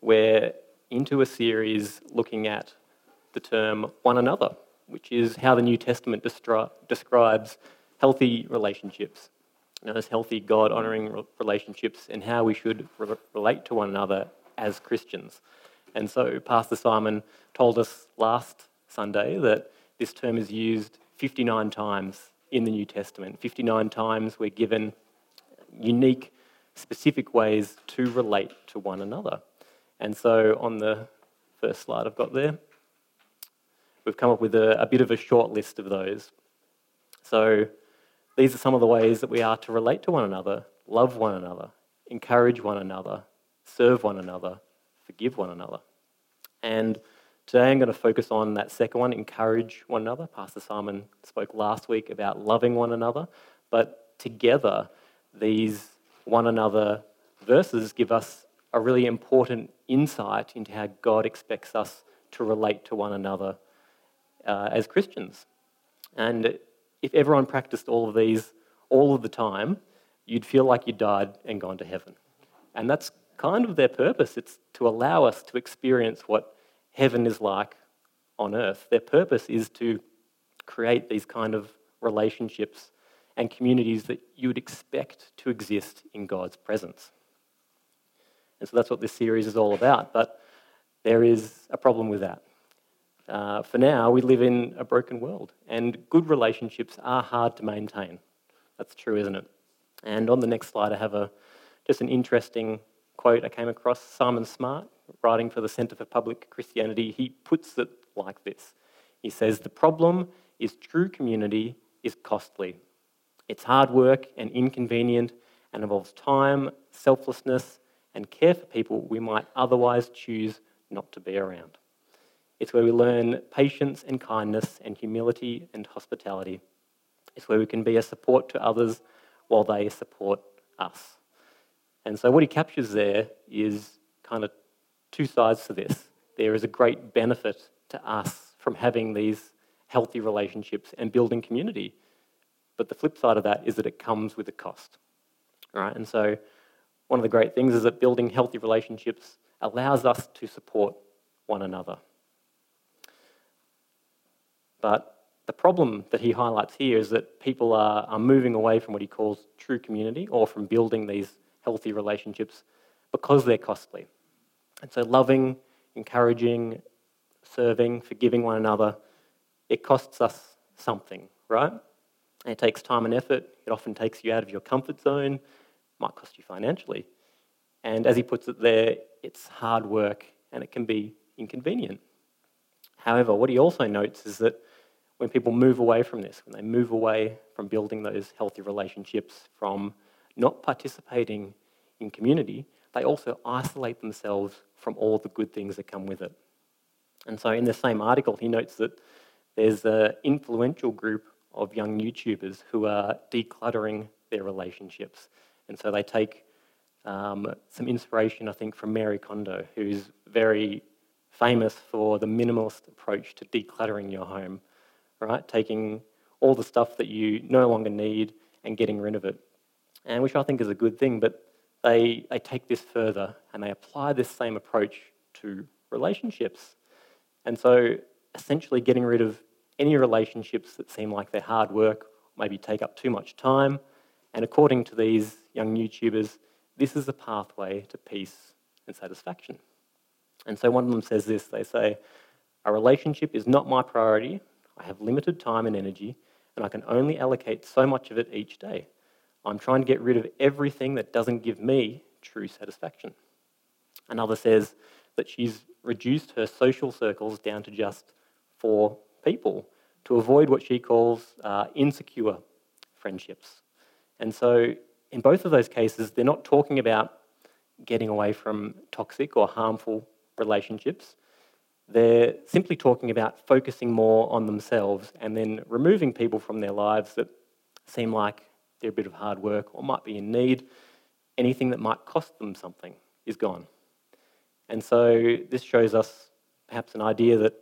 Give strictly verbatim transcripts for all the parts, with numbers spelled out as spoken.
we're into a series looking at the term one another, which is how the New Testament destri- describes healthy relationships, you know, as healthy God-honouring re- relationships, and how we should re- relate to one another as Christians. And so Pastor Simon told us last Sunday that this term is used fifty-nine times in the New Testament. fifty-nine times we're given unique, specific ways to relate to one another. And so on the first slide I've got there, we've come up with a, a bit of a short list of those. So these are some of the ways that we are to relate to one another, love one another, encourage one another, serve one another, forgive one another. And today I'm going to focus on that second one, encourage one another. Pastor Simon spoke last week about loving one another, but together these one another verses give us a really important insight into how God expects us to relate to one another uh, as Christians. And if everyone practiced all of these all of the time, you'd feel like you died and gone to heaven. And that's kind of their purpose. It's to allow us to experience what heaven is like on earth. Their purpose is to create these kind of relationships and communities that you would expect to exist in God's presence. And so that's what this series is all about. But there is a problem with that. Uh, for now, we live in a broken world, and good relationships are hard to maintain. That's true, isn't it? And on the next slide, I have a just an interesting quote I came across. Simon Smart, writing for the Centre for Public Christianity, he puts it like this. He says, "The problem is true community is costly. It's hard work and inconvenient and involves time, selflessness, and care for people we might otherwise choose not to be around. It's where we learn patience and kindness and humility and hospitality. It's where we can be a support to others while they support us." And so what he captures there is kind of two sides to this. There is a great benefit to us from having these healthy relationships and building community. But the flip side of that is that it comes with a cost. All right? And so one of the great things is that building healthy relationships allows us to support one another. But the problem that he highlights here is that people are, are moving away from what he calls true community, or from building these healthy relationships, because they're costly. And so loving, encouraging, serving, forgiving one another, it costs us something, right? And it takes time and effort. It often takes you out of your comfort zone. It might cost you financially. And as he puts it there, it's hard work and it can be inconvenient. However, what he also notes is that when people move away from this, when they move away from building those healthy relationships, from not participating in community, they also isolate themselves from all the good things that come with it. And so in the same article, he notes that there's an influential group of young YouTubers who are decluttering their relationships. And so they take um, some inspiration, I think, from Mary Kondo, who's very famous for the minimalist approach to decluttering your home, right? Taking all the stuff that you no longer need and getting rid of it. And which I think is a good thing, but they, they take this further and they apply this same approach to relationships. And so essentially getting rid of any relationships that seem like they're hard work, maybe take up too much time. And according to these young YouTubers, this is a pathway to peace and satisfaction. And so one of them says this, they say, "A relationship is not my priority. I have limited time and energy, and I can only allocate so much of it each day. I'm trying to get rid of everything that doesn't give me true satisfaction." Another says that she's reduced her social circles down to just four people to avoid what she calls uh, insecure friendships. And so in both of those cases, they're not talking about getting away from toxic or harmful relationships. They're simply talking about focusing more on themselves and then removing people from their lives that seem like they're a bit of hard work or might be in need. Anything that might cost them something is gone. And so this shows us perhaps an idea that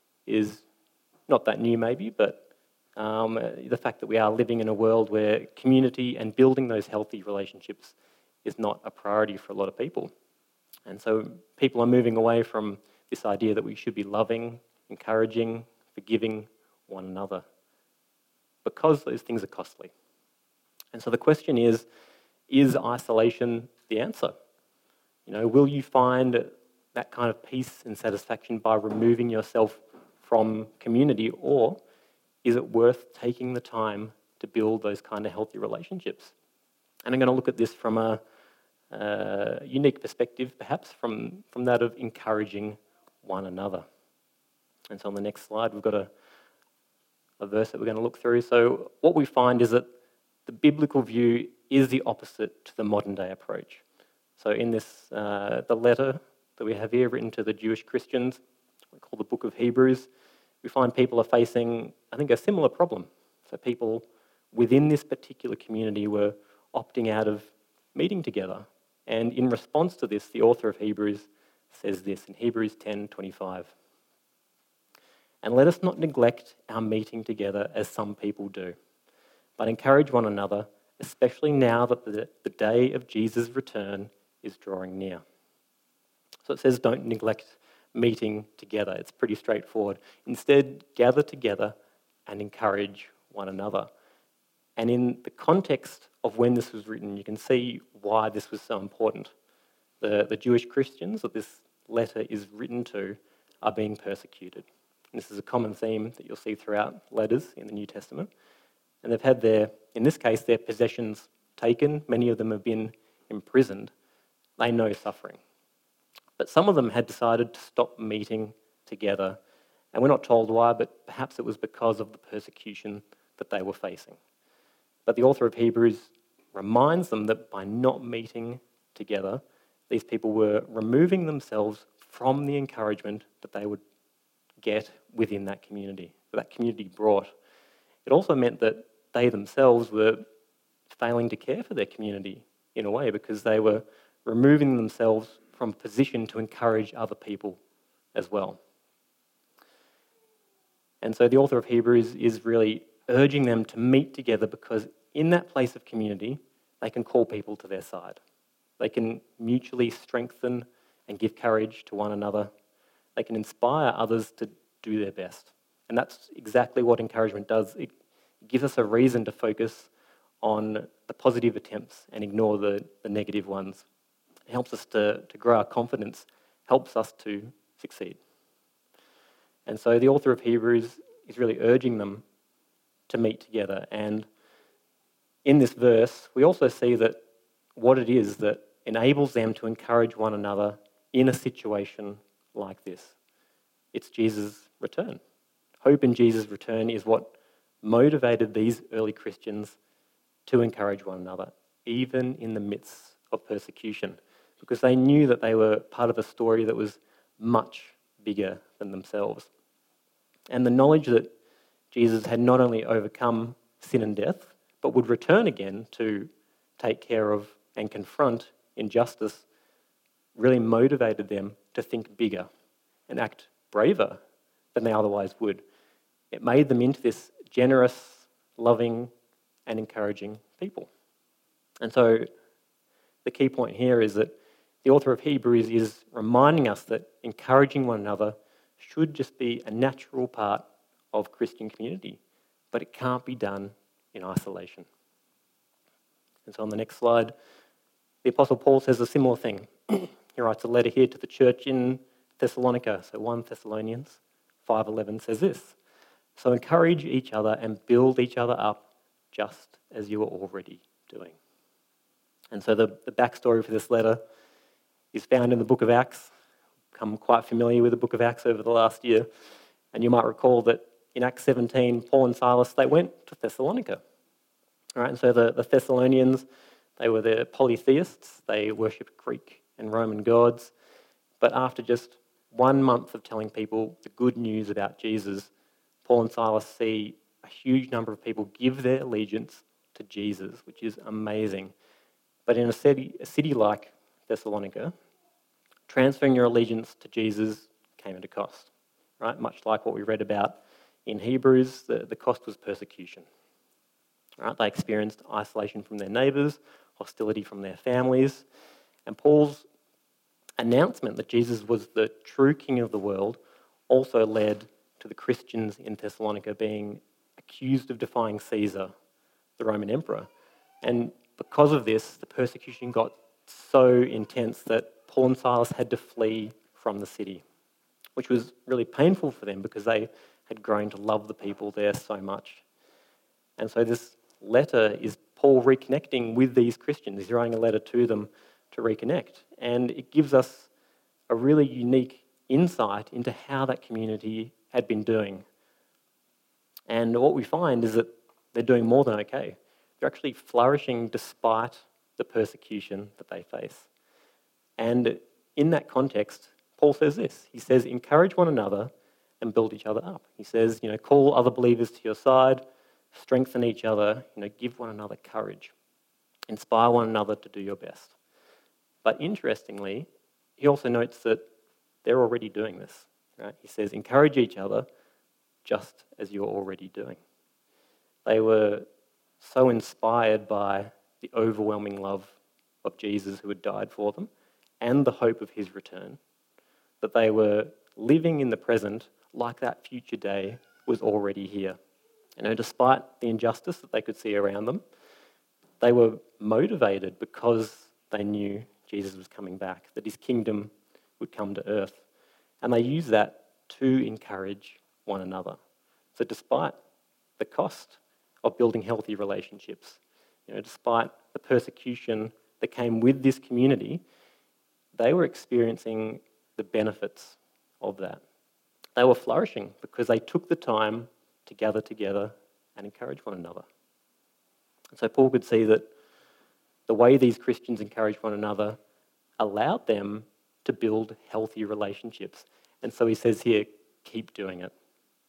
is not that new maybe, but um, the fact that we are living in a world where community and building those healthy relationships is not a priority for a lot of people. And so people are moving away from this idea that we should be loving, encouraging, forgiving one another, because those things are costly. And so the question is, is isolation the answer? You know, will you find that kind of peace and satisfaction by removing yourself from community, or is it worth taking the time to build those kind of healthy relationships? And I'm going to look at this from a uh, unique perspective, perhaps, from, from that of encouraging one another. And so on the next slide, we've got a, a verse that we're going to look through. So what we find is that the biblical view is the opposite to the modern day approach. So in this, uh, the letter that we have here written to the Jewish Christians, we call the book of Hebrews, we find people are facing, I think, a similar problem. So people within this particular community were opting out of meeting together. And in response to this, the author of Hebrews says this in Hebrews ten twenty-five. And let us not neglect our meeting together as some people do, but encourage one another, especially now that the, the day of Jesus' return is drawing near. So it says don't neglect meeting together. It's pretty straightforward. Instead, gather together and encourage one another. And in the context of when this was written, you can see why this was so important. The, the Jewish Christians that this letter is written to are being persecuted. And this is a common theme that you'll see throughout letters in the New Testament. And they've had their, in this case, their possessions taken. Many of them have been imprisoned. They know suffering. But some of them had decided to stop meeting together. And we're not told why, but perhaps it was because of the persecution that they were facing. But the author of Hebrews reminds them that by not meeting together, these people were removing themselves from the encouragement that they would get within that community, that that community brought. It also meant that they themselves were failing to care for their community in a way, because they were removing themselves from a position to encourage other people as well. And so the author of Hebrews is really urging them to meet together, because in that place of community, they can call people to their side. They can mutually strengthen and give courage to one another. They can inspire others to do their best. And that's exactly what encouragement does. It gives us a reason to focus on the positive attempts and ignore the, the negative ones. It helps us to, to grow our confidence, helps us to succeed. And so the author of Hebrews is really urging them to meet together. And in this verse, we also see that what it is that enables them to encourage one another in a situation like this. It's Jesus' return. Hope in Jesus' return is what motivated these early Christians to encourage one another, even in the midst of persecution, because they knew that they were part of a story that was much bigger than themselves. And the knowledge that Jesus had not only overcome sin and death, but would return again to take care of and confront injustice really motivated them to think bigger and act braver than they otherwise would. It made them into this generous, loving, and encouraging people. And so the key point here is that the author of Hebrews is reminding us that encouraging one another should just be a natural part of Christian community, but it can't be done in isolation. And so on the next slide, the Apostle Paul says a similar thing. He writes a letter here to the church in Thessalonica. So First Thessalonians five eleven says this: so encourage each other and build each other up just as you are already doing. And so the, the backstory for this letter is found in the book of Acts. Become quite familiar with the book of Acts over the last year. And you might recall that in Acts seventeen, Paul and Silas, they went to Thessalonica. All right, and so the, the Thessalonians, they were the polytheists. They worshipped Greek and Roman gods. But after just one month of telling people the good news about Jesus, Paul and Silas see a huge number of people give their allegiance to Jesus, which is amazing. But in a city, a city like Thessalonica, transferring your allegiance to Jesus came at a cost, right? Much like what we read about in Hebrews, the, the cost was persecution. Right? They experienced isolation from their neighbours, hostility from their families, and Paul's announcement that Jesus was the true King of the world also led to the Christians in Thessalonica being accused of defying Caesar, the Roman emperor. And because of this, the persecution got so intense that Paul and Silas had to flee from the city, which was really painful for them because they had grown to love the people there so much. And so this letter is Paul reconnecting with these Christians. He's writing a letter to them to reconnect. And it gives us a really unique insight into how that community had been doing. And what we find is that they're doing more than okay. They're actually flourishing despite the persecution that they face. And in that context, Paul says this. He says, encourage one another and build each other up. He says, you know, call other believers to your side, strengthen each other, you know, give one another courage, inspire one another to do your best. But interestingly, he also notes that they're already doing this. Right? He says, encourage each other just as you're already doing. They were so inspired by the overwhelming love of Jesus who had died for them and the hope of his return that they were living in the present like that future day was already here. You know, despite the injustice that they could see around them, they were motivated because they knew Jesus was coming back, that his kingdom would come to earth. And they used that to encourage one another. So despite the cost of building healthy relationships, you know, despite the persecution that came with this community, they were experiencing the benefits of that. They were flourishing because they took the time to gather together and encourage one another. And so Paul could see that the way these Christians encouraged one another allowed them to build healthy relationships. And so he says here, keep doing it.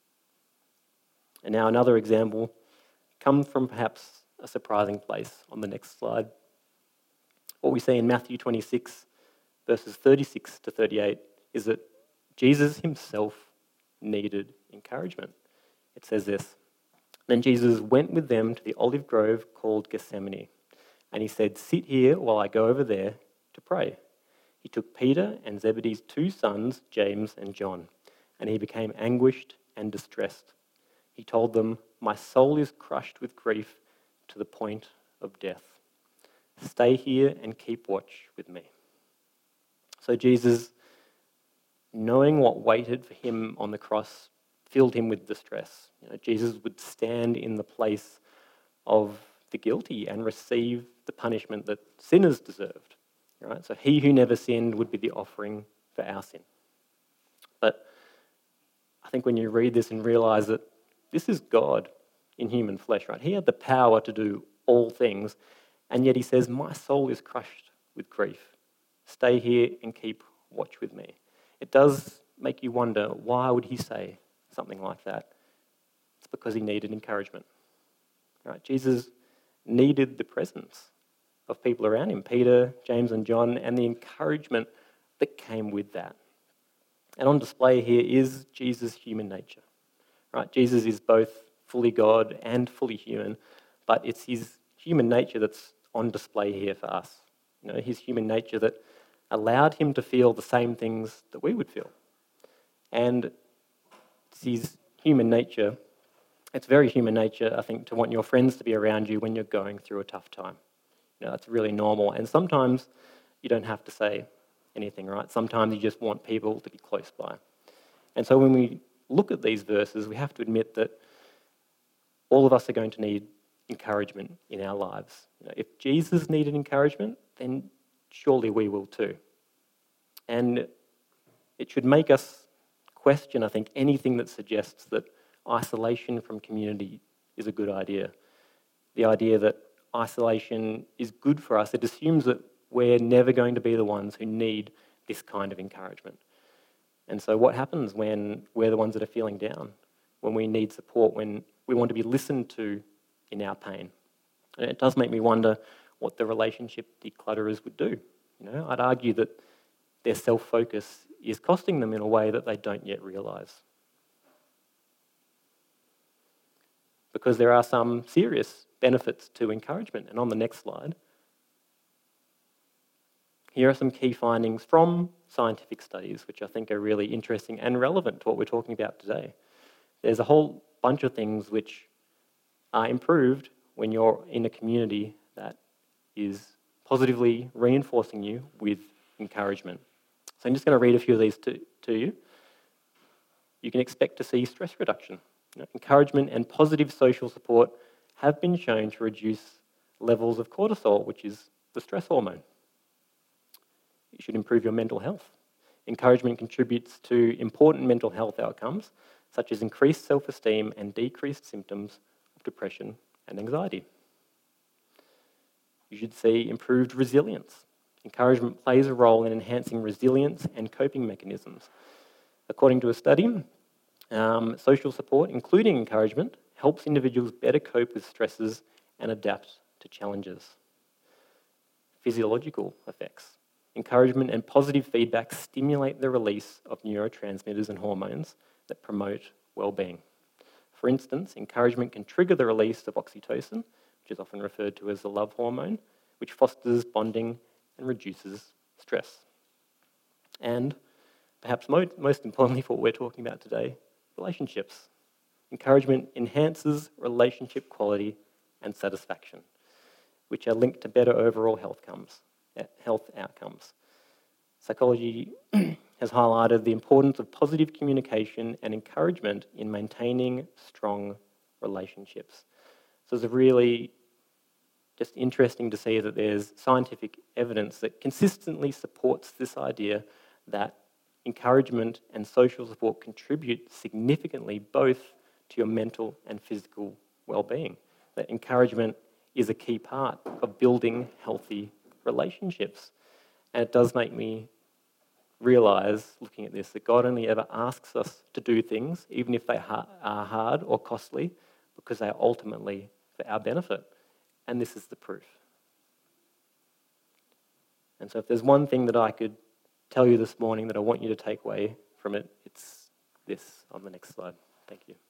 And now another example comes from perhaps a surprising place on the next slide. What we see in Matthew twenty-six, verses thirty-six to thirty-eight, is that Jesus himself needed encouragement. It says this, then Jesus went with them to the olive grove called Gethsemane, and he said, sit here while I go over there to pray. He took Peter and Zebedee's two sons, James and John, and he became anguished and distressed. He told them, my soul is crushed with grief to the point of death. Stay here and keep watch with me. So Jesus, knowing what waited for him on the cross, filled him with distress. You know, Jesus would stand in the place of the guilty and receive the punishment that sinners deserved. Right? So he who never sinned would be the offering for our sin. But I think when you read this and realise that this is God in human flesh, right? He had the power to do all things, and yet he says, my soul is crushed with grief. Stay here and keep watch with me. It does make you wonder, why would he say something like that? It's because he needed encouragement. Right? Jesus needed the presence of people around him, Peter, James and John, and the encouragement that came with that. And on display here is Jesus' human nature. Right? Jesus is both fully God and fully human, but it's his human nature that's on display here for us. You know, his human nature that allowed him to feel the same things that we would feel. And it's his human nature, it's very human nature, I think, to want your friends to be around you when you're going through a tough time. You know, that's really normal. And sometimes you don't have to say anything, right? Sometimes you just want people to be close by. And so when we look at these verses, we have to admit that all of us are going to need encouragement in our lives. You know, if Jesus needed encouragement, then surely we will too. And it should make us question, I think, anything that suggests that isolation from community is a good idea. The idea that isolation is good for us, it assumes that we're never going to be the ones who need this kind of encouragement. And so what happens when we're the ones that are feeling down, when we need support, when we want to be listened to in our pain? And it does make me wonder what the relationship declutterers would do. You know, I'd argue that their self-focus is costing them in a way that they don't yet realise. Because there are some serious benefits to encouragement. And on the next slide, here are some key findings from scientific studies which I think are really interesting and relevant to what we're talking about today. There's a whole bunch of things which are improved when you're in a community that is positively reinforcing you with encouragement. So I'm just going to read a few of these to, to you. You can expect to see stress reduction. You know, encouragement and positive social support have been shown to reduce levels of cortisol, which is the stress hormone. It should improve your mental health. Encouragement contributes to important mental health outcomes, such as increased self-esteem and decreased symptoms of depression and anxiety. You should see improved resilience. Encouragement plays a role in enhancing resilience and coping mechanisms. According to a study, um, social support, including encouragement, helps individuals better cope with stresses and adapt to challenges. Physiological effects. Encouragement and positive feedback stimulate the release of neurotransmitters and hormones that promote well-being. For instance, encouragement can trigger the release of oxytocin, which is often referred to as the love hormone, which fosters bonding and reduces stress. And perhaps most, most importantly for what we're talking about today, relationships. Encouragement enhances relationship quality and satisfaction, which are linked to better overall health comes. health outcomes. Psychology has highlighted the importance of positive communication and encouragement in maintaining strong relationships. So it's really just interesting to see that there's scientific evidence that consistently supports this idea that encouragement and social support contribute significantly both to your mental and physical well-being. That encouragement is a key part of building healthy relationships. And it does make me realise, looking at this, that God only ever asks us to do things, even if they ha- are hard or costly, because they are ultimately for our benefit. And this is the proof. And so if there's one thing that I could tell you this morning that I want you to take away from it, it's this on the next slide. Thank you.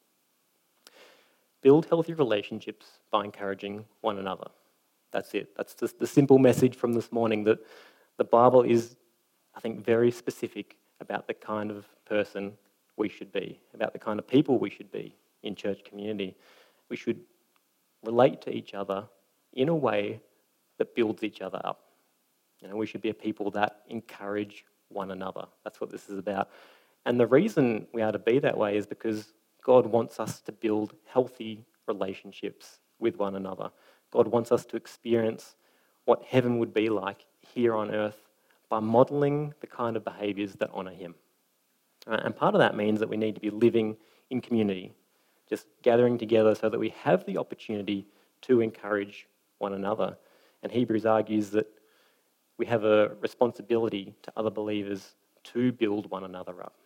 Build healthy relationships by encouraging one another. That's it. That's just the simple message from this morning, that the Bible is, I think, very specific about the kind of person we should be, about the kind of people we should be in church community. We should relate to each other in a way that builds each other up. You know, we should be a people that encourage one another. That's what this is about. And the reason we are to be that way is because God wants us to build healthy relationships with one another. God wants us to experience what heaven would be like here on earth by modelling the kind of behaviours that honour him. Uh, and part of that means that we need to be living in community, just gathering together so that we have the opportunity to encourage one another. And Hebrews argues that we have a responsibility to other believers to build one another up.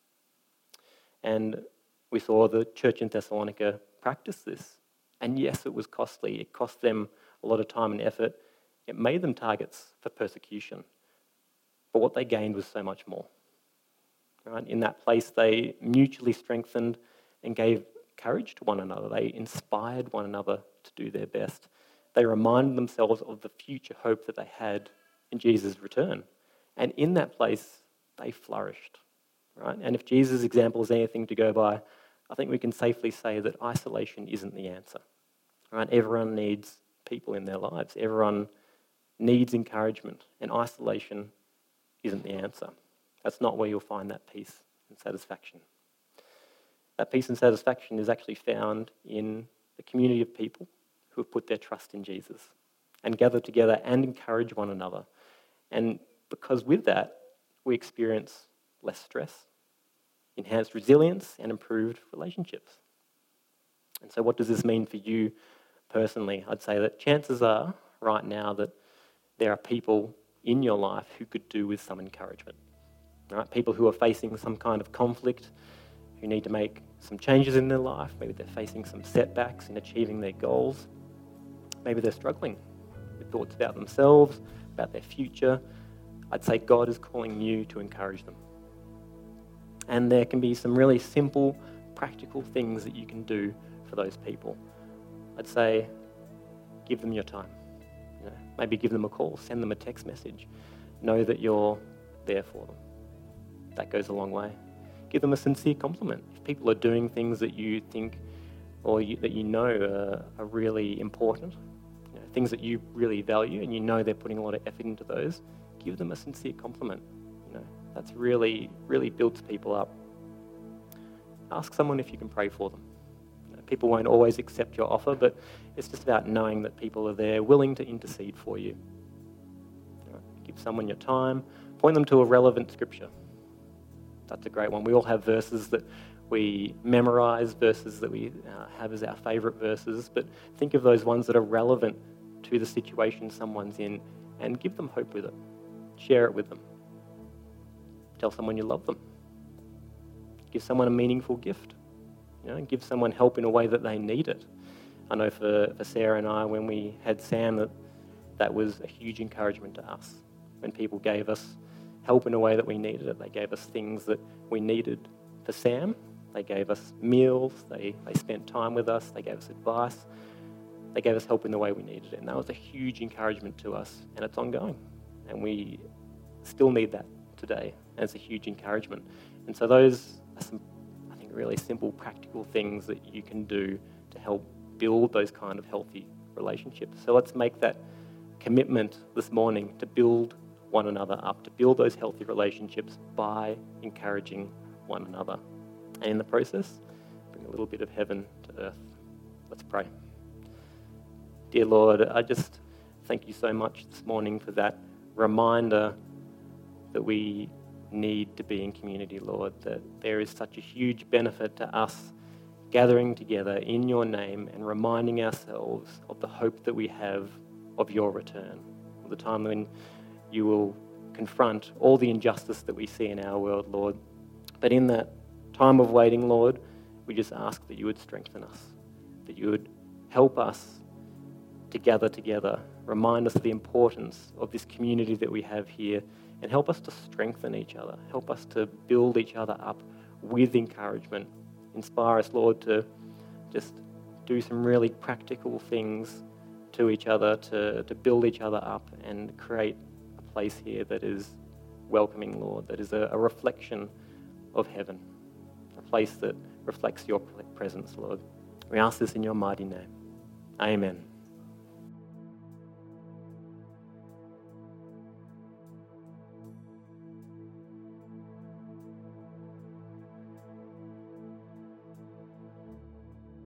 And we saw the church in Thessalonica practice this. And yes, it was costly. It cost them a lot of time and effort. It made them targets for persecution. But what they gained was so much more. Right? In that place, they mutually strengthened and gave courage to one another. They inspired one another to do their best. They reminded themselves of the future hope that they had in Jesus' return. And in that place, they flourished. Right? And if Jesus' example is anything to go by, I think we can safely say that isolation isn't the answer. Right? Everyone needs people in their lives. Everyone needs encouragement, and isolation isn't the answer. That's not where you'll find that peace and satisfaction. That peace and satisfaction is actually found in the community of people who have put their trust in Jesus and gather together and encourage one another. And because with that, we experience less stress, enhanced resilience, and improved relationships. And so what does this mean for you personally? I'd say that chances are right now that there are people in your life who could do with some encouragement. Right? People who are facing some kind of conflict, who need to make some changes in their life. Maybe they're facing some setbacks in achieving their goals. Maybe they're struggling with thoughts about themselves, about their future. I'd say God is calling you to encourage them. And there can be some really simple, practical things that you can do for those people. I'd say give them your time. You know, maybe give them a call, send them a text message. Know that you're there for them. that goes a long way. Give them a sincere compliment. If people are doing things that you think or you, that you know are, are really important, you know, things that you really value and you know they're putting a lot of effort into those, give them a sincere compliment. You know, that's really, really builds people up. Ask someone if you can pray for them. You know, people won't always accept your offer, but it's just about knowing that people are there willing to intercede for you. You know, give someone your time. Point them to a relevant scripture. That's a great one. We all have verses that we memorize, verses that we uh, have as our favourite verses, but think of those ones that are relevant to the situation someone's in and give them hope with it. Share it with them. Tell someone you love them. Give someone a meaningful gift. You know, give someone help in a way that they need it. I know for, for Sarah and I, when we had Sam, that that was a huge encouragement to us. When people gave us help in a way that we needed it, they gave us things that we needed for Sam. They gave us meals, they, they spent time with us, they gave us advice, they gave us help in the way we needed it. And that was a huge encouragement to us, and it's ongoing. And we still need that today, and it's a huge encouragement. And so those are some, I think, really simple, practical things that you can do to help build those kind of healthy relationships. So let's make that commitment this morning to build one another up, to build those healthy relationships by encouraging one another. And in the process, bring a little bit of heaven to earth. Let's pray. Dear Lord, I just thank you so much this morning for that reminder that we need to be in community, Lord, that there is such a huge benefit to us gathering together in your name and reminding ourselves of the hope that we have of your return, of the time when you will confront all the injustice that we see in our world, Lord. But in that time of waiting, Lord, we just ask that you would strengthen us, that you would help us to gather together, remind us of the importance of this community that we have here, and help us to strengthen each other, help us to build each other up with encouragement. Inspire us, Lord, to just do some really practical things to each other, to, to build each other up and create a place here that is welcoming, Lord, that is a, a reflection of heaven, a place that reflects your presence, Lord. We ask this in your mighty name. Amen.